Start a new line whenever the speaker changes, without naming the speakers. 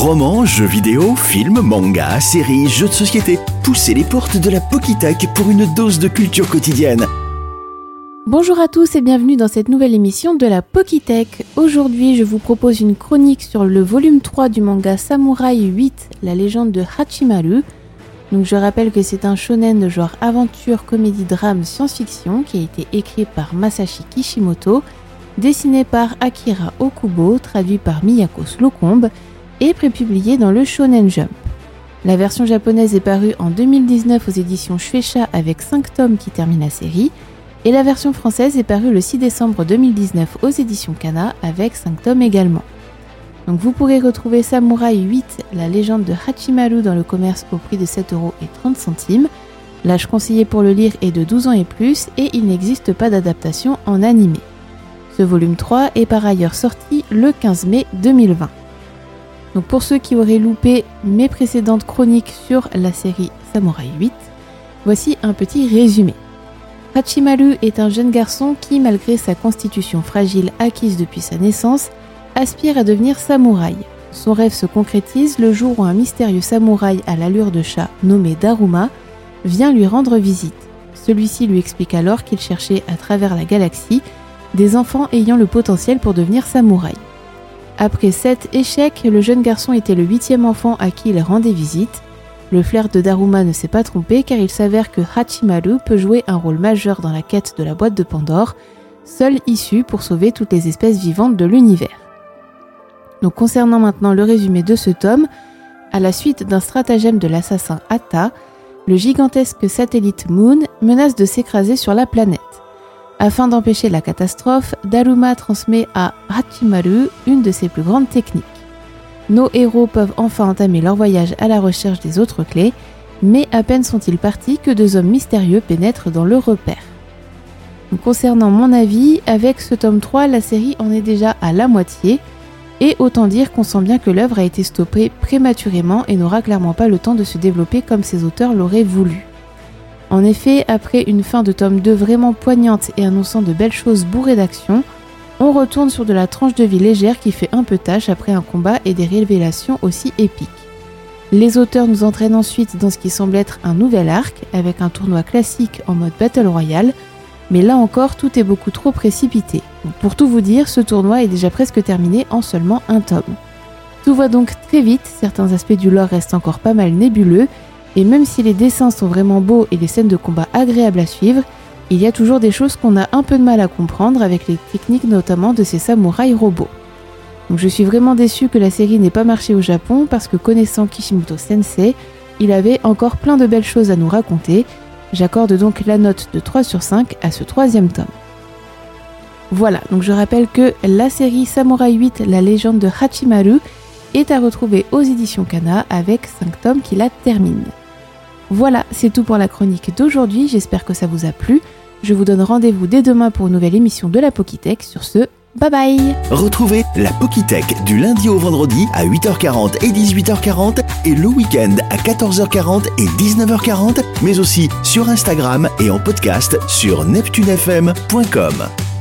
Romans, jeux vidéo, films, mangas, séries, jeux de société. Poussez les portes de la Pokitech pour une dose de culture quotidienne.
Bonjour à tous et bienvenue dans cette nouvelle émission de la Pokitech. Aujourd'hui, je vous propose une chronique sur le volume 3 du manga Samouraï 8, la légende de Hachimaru. Donc je rappelle que c'est un shonen de genre aventure, comédie, drame, science-fiction qui a été écrit par Masashi Kishimoto, dessiné par Akira Okubo, traduit par Miyako Slocombe et prépublié dans le Shonen Jump. La version japonaise est parue en 2019 aux éditions Shueisha avec 5 tomes qui terminent la série, et la version française est parue le 6 décembre 2019 aux éditions Kana avec 5 tomes également. Donc vous pourrez retrouver Samouraï 8, la légende de Hachimaru dans le commerce au prix de 7,30€. L'âge conseillé pour le lire est de 12 ans et plus et il n'existe pas d'adaptation en animé. Ce volume 3 est par ailleurs sorti le 15 mai 2020. Donc pour ceux qui auraient loupé mes précédentes chroniques sur la série Samouraï 8, voici un petit résumé. Hachimaru est un jeune garçon qui, malgré sa constitution fragile acquise depuis sa naissance, aspire à devenir samouraï. Son rêve se concrétise le jour où un mystérieux samouraï à l'allure de chat nommé Daruma vient lui rendre visite. Celui-ci lui explique alors qu'il cherchait à travers la galaxie des enfants ayant le potentiel pour devenir samouraï. Après 7 échecs, le jeune garçon était le 8e enfant à qui il rendait visite. Le flair de Daruma ne s'est pas trompé car il s'avère que Hachimaru peut jouer un rôle majeur dans la quête de la boîte de Pandore, seule issue pour sauver toutes les espèces vivantes de l'univers. Donc concernant maintenant le résumé de ce tome, à la suite d'un stratagème de l'assassin Atta, le gigantesque satellite Moon menace de s'écraser sur la planète. Afin d'empêcher la catastrophe, Daruma transmet à Hachimaru une de ses plus grandes techniques. Nos héros peuvent enfin entamer leur voyage à la recherche des autres clés, mais à peine sont-ils partis que 2 hommes mystérieux pénètrent dans le repère. Donc, concernant mon avis, avec ce tome 3, la série en est déjà à la moitié, et autant dire qu'on sent bien que l'œuvre a été stoppée prématurément et n'aura clairement pas le temps de se développer comme ses auteurs l'auraient voulu. En effet, après une fin de tome 2 vraiment poignante et annonçant de belles choses bourrées d'action, on retourne sur de la tranche de vie légère qui fait un peu tâche après un combat et des révélations aussi épiques. Les auteurs nous entraînent ensuite dans ce qui semble être un nouvel arc, avec un tournoi classique en mode Battle Royale, mais là encore tout est beaucoup trop précipité. Donc pour tout vous dire, ce tournoi est déjà presque terminé en seulement un tome. Tout va donc très vite, certains aspects du lore restent encore pas mal nébuleux, et même si les dessins sont vraiment beaux et les scènes de combat agréables à suivre, il y a toujours des choses qu'on a un peu de mal à comprendre avec les techniques notamment de ces samouraïs robots. Donc je suis vraiment déçue que la série n'ait pas marché au Japon parce que connaissant Kishimoto Sensei, il avait encore plein de belles choses à nous raconter. J'accorde donc la note de 3 sur 5 à ce 3e tome. Voilà, donc je rappelle que la série Samouraï 8, la légende de Hachimaru, est à retrouver aux éditions Kana avec 5 tomes qui la terminent. Voilà, c'est tout pour la chronique d'aujourd'hui, j'espère que ça vous a plu. Je vous donne rendez-vous dès demain pour une nouvelle émission de la Pokitech. Sur ce, bye bye.
Retrouvez la Pokitech du lundi au vendredi à 8h40 et 18h40 et le week-end à 14h40 et 19h40, mais aussi sur Instagram et en podcast sur neptunefm.com.